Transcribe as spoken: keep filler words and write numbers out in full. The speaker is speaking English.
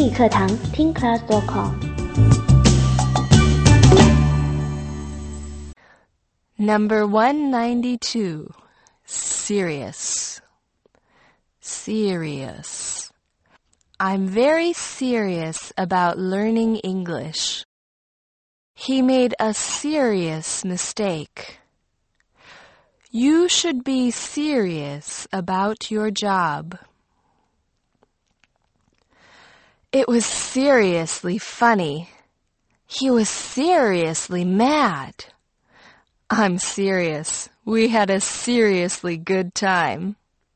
英语课堂听 class dot com。 Number one ninety-two. Serious. Serious. I'm very serious about learning English. He made a serious mistake. You should be serious about your job. It was seriously funny. He was seriously mad. I'm serious. We had a seriously good time.